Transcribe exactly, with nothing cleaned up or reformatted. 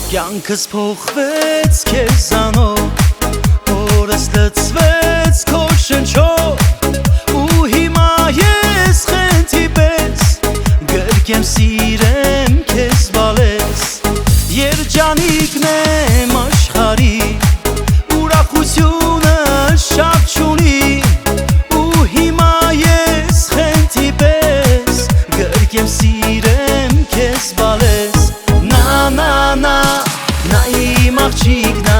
Կյանքս փոխվեց քեզանով, օրս լցվեց քո շնչով ու հիմա ես խենթի պես գրկեմ սիրեմ քեզ բալես երջանիկն եմ աշխարհի ուրախությունը շատ չունի ու հիմա ես խենթի պես գրկեմ սիրեմ քեզ բալես Նա, նա, նա, նա իմ աղջիկն